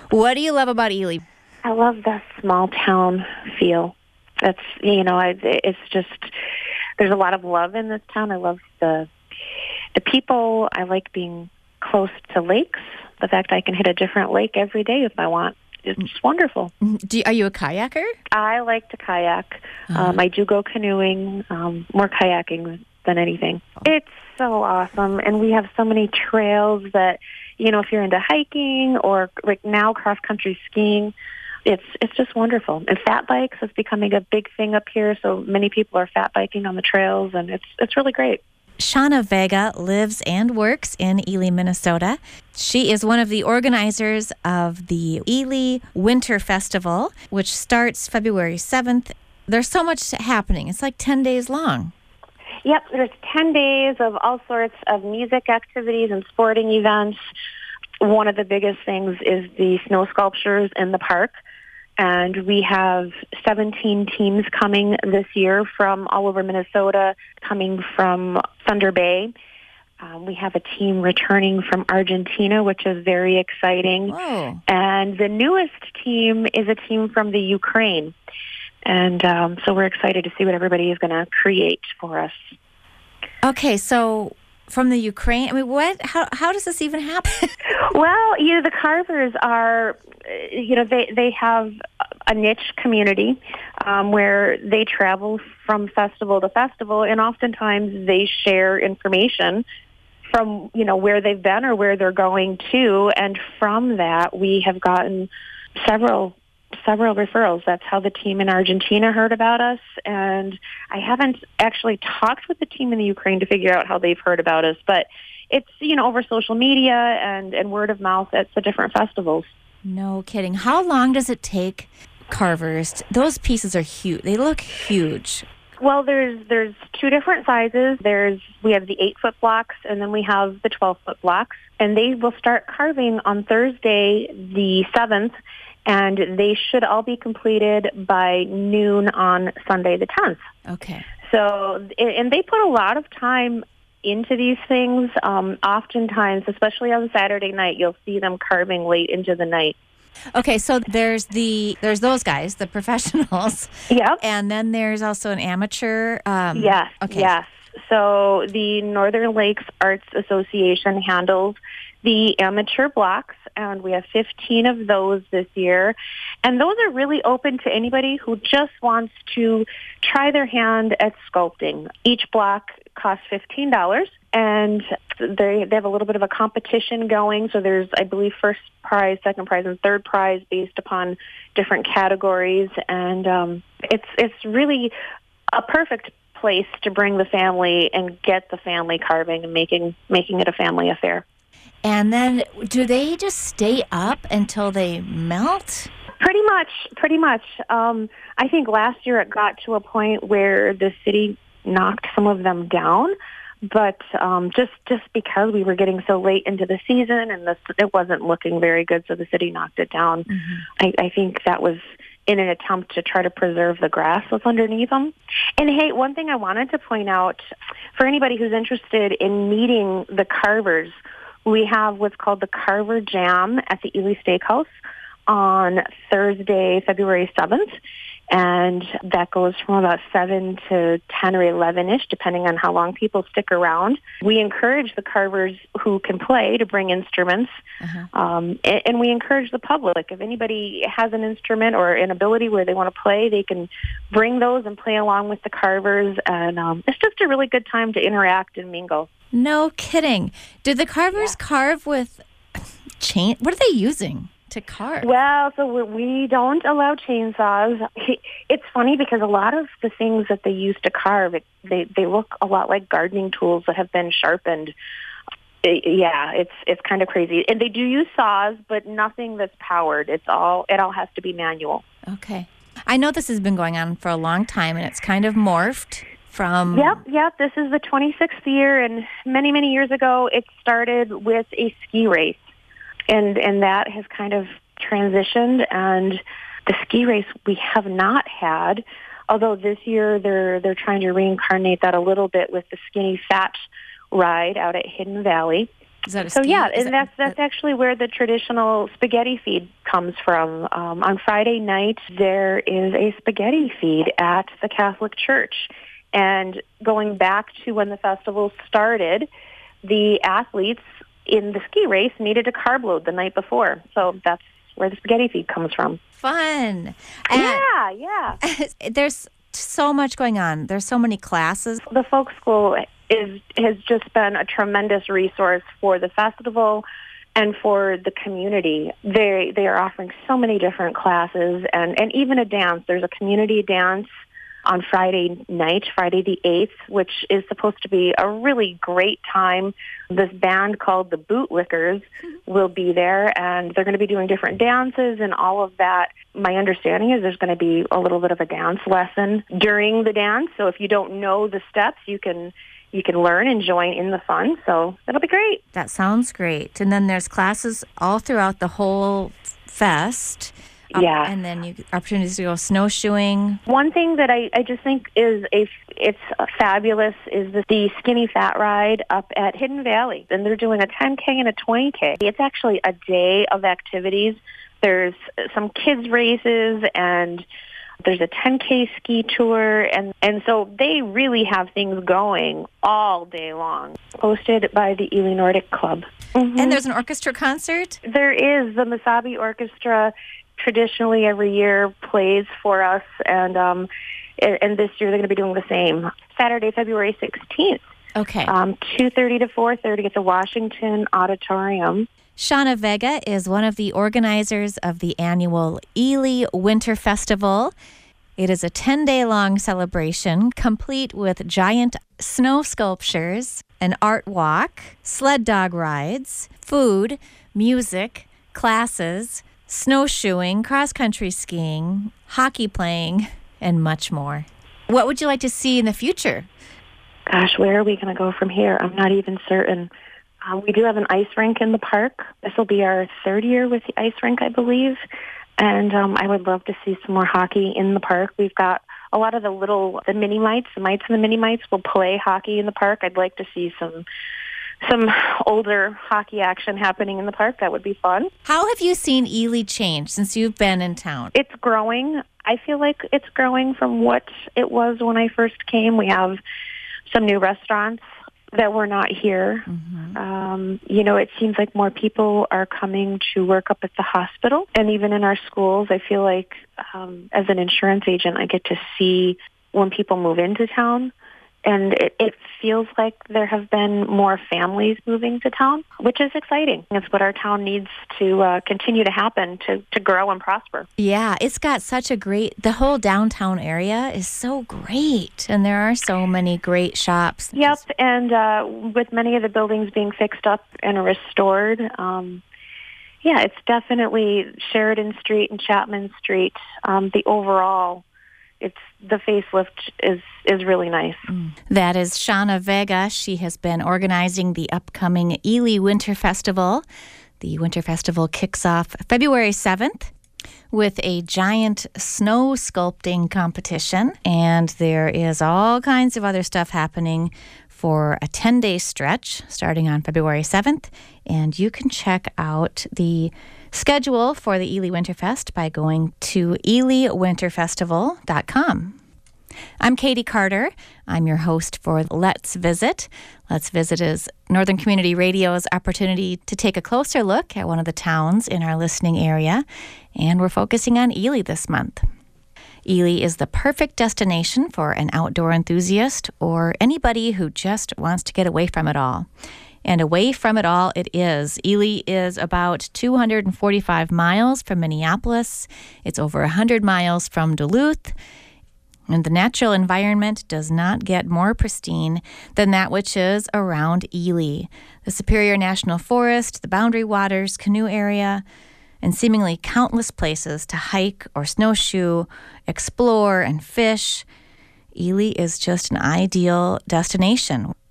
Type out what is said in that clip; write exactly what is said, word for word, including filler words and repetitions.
What do you love about Ely? I love the small town feel. That's, you know, I, it's just, there's a lot of love in this town. I love the the people. I like being close to lakes. The fact I can hit a different lake every day if I want. It's just wonderful. Do you, are you a kayaker? I like to kayak. Uh-huh. Um, I do go canoeing, um, more kayaking than anything. It's so awesome. And we have so many trails that, you know, if you're into hiking or like now cross-country skiing, it's it's just wonderful. And fat bikes is becoming a big thing up here. So many people are fat biking on the trails, and it's it's really great. Shauna Vega lives and works in Ely, Minnesota. She is one of the organizers of the Ely Winter Festival, which starts February seventh. There's so much happening. It's like ten days long. Yep, there's ten days of all sorts of music activities and sporting events. One of the biggest things is the snow sculptures in the park. And we have seventeen teams coming this year from all over Minnesota, coming from Thunder Bay. Um, we have a team returning from Argentina, which is very exciting. Whoa. And the newest team is a team from the Ukraine. And um, so we're excited to see what everybody is going to create for us. Okay, so from the Ukraine, I mean, what? How how does this even happen? Well, you know, the carvers are, you know, they, they have a niche community um, where they travel from festival to festival, and oftentimes they share information from, you know, where they've been or where they're going to, and from that we have gotten several several referrals. That's how the team in Argentina heard about us, and I haven't actually talked with the team in the Ukraine to figure out how they've heard about us, but it's, you know, over social media and, and word of mouth at the different festivals. No kidding. How long does it take carvers? To, those pieces are huge. They look huge. Well, there's there's two different sizes. There's we have the eight foot blocks, and then we have the twelve foot blocks, and they will start carving on Thursday the seventh, and they should all be completed by noon on Sunday the tenth. Okay. So, and they put a lot of time into these things. Um, oftentimes, especially on Saturday night, you'll see them carving late into the night. Okay, so there's the there's those guys, the professionals. Yep. And then there's also an amateur. Um, yes. Okay. Yes. So the Northern Lakes Arts Association handles the amateur blocks, and we have fifteen of those this year. And those are really open to anybody who just wants to try their hand at sculpting. Each block costs fifteen dollars, and they they have a little bit of a competition going. So there's, I believe, first prize, second prize, and third prize based upon different categories. And um, it's it's really a perfect place to bring the family and get the family carving and making making it a family affair. And then do they just stay up until they melt? Pretty much, pretty much. Um, I think last year it got to a point where the city knocked some of them down, but um, just just because we were getting so late into the season and the, it wasn't looking very good, so the city knocked it down. Mm-hmm. I, I think that was in an attempt to try to preserve the grass that's underneath them. And hey, one thing I wanted to point out, for anybody who's interested in meeting the carvers, we have what's called the Carver Jam at the Ely Steakhouse on Thursday, February seventh. And that goes from about seven to ten or eleven-ish, depending on how long people stick around. We encourage the carvers who can play to bring instruments. Uh-huh. Um, and, and we encourage the public. If anybody has an instrument or an ability where they want to play, they can bring those and play along with the carvers. And um, it's just a really good time to interact and mingle. No kidding. Did the carvers Yeah. carve with chain? What are they using to carve? Well, so we don't allow chainsaws. It's funny because a lot of the things that they use to carve, it, they they look a lot like gardening tools that have been sharpened. It, yeah, it's it's kind of crazy. And they do use saws, but nothing that's powered. It's all it all has to be manual. Okay. I know this has been going on for a long time, and it's kind of morphed from... Yep, yep. This is the twenty-sixth year, and many, many years ago, it started with a ski race. And and that has kind of transitioned, and the ski race we have not had, although this year they're they're trying to reincarnate that a little bit with the Skinny Fat ride out at Hidden Valley. Is that a so ski? yeah, Is and that, that's that's actually where the traditional spaghetti feed comes from. Um, on Friday night, there is a spaghetti feed at the Catholic Church. And going back to when the festival started, the athletes in the ski race needed a carb load the night before. So that's where the spaghetti feed comes from. Fun. Yeah, yeah. There's so much going on. There's so many classes. The folk school is has just been a tremendous resource for the festival and for the community. They they are offering so many different classes and, and even a dance. There's a community dance on Friday night, Friday the eighth, which is supposed to be a really great time. This band called the Bootlickers will be there, and they're going to be doing different dances and all of that. My understanding is there's going to be a little bit of a dance lesson during the dance, so if you don't know the steps, you can you can learn and join in the fun, so it'll be great. That sounds great. And then there's classes all throughout the whole fest. Um, yeah. And then you opportunities to go snowshoeing. One thing that I, I just think is a, it's fabulous is the, the Skinny Fat Ride up at Hidden Valley. And they're doing a ten K and a twenty K. It's actually a day of activities. There's some kids races and there's a ten K ski tour. And, and so they really have things going all day long. Hosted by the Ely Nordic Club. Mm-hmm. And there's an orchestra concert? There is. The Mesabi Orchestra traditionally every year plays for us, and um, and this year they're going to be doing the same. Saturday, February sixteenth. Okay. Um, two thirty to four thirty at the Washington Auditorium. Shauna Vega is one of the organizers of the annual Ely Winter Festival. It is a ten-day-long celebration, complete with giant snow sculptures, an art walk, sled dog rides, food, music, classes, snowshoeing, cross-country skiing, hockey playing, and much more. What would you like to see in the future? Gosh, where are we going to go from here? I'm not even certain. Uh, we do have an ice rink in the park. This will be our third year with the ice rink, I believe. And um, I would love to see some more hockey in the park. We've got a lot of the little, the mini-mites, the mites and the mini-mites will play hockey in the park. I'd like to see some some older hockey action happening in the park. That would be fun. How have you seen Ely change since you've been in town? It's growing. I feel like it's growing from what it was when I first came. We have some new restaurants that were not here. Mm-hmm. Um, you know, it seems like more people are coming to work up at the hospital. And even in our schools, I feel like um, as an insurance agent, I get to see when people move into town. And it, it feels like there have been more families moving to town, which is exciting. It's what our town needs to uh, continue to happen to, to grow and prosper. Yeah, it's got such a great, the whole downtown area is so great. And there are so many great shops. Yep, and uh, with many of the buildings being fixed up and restored, um, yeah, it's definitely Sheridan Street and Chapman Street. Um, the overall It's the facelift is is really nice. Mm. That is Shauna Vega. She has been organizing the upcoming Ely Winter Festival. The Winter Festival kicks off February seventh with a giant snow sculpting competition, and there is all kinds of other stuff happening for a ten-day stretch starting on February seventh, and you can check out the schedule for the Ely Winterfest by going to ely winter festival dot com. I'm Katie Carter. I'm your host for Let's Visit. Let's Visit is Northern Community Radio's opportunity to take a closer look at one of the towns in our listening area, and we're focusing on Ely this month. Ely is the perfect destination for an outdoor enthusiast or anybody who just wants to get away from it all. And away from it all it is. Ely is about two hundred forty-five miles from Minneapolis. It's over one hundred miles from Duluth. And the natural environment does not get more pristine than that which is around Ely. The Superior National Forest, the Boundary Waters canoe area, and seemingly countless places to hike or snowshoe, explore, and fish. Ely is just an ideal destination.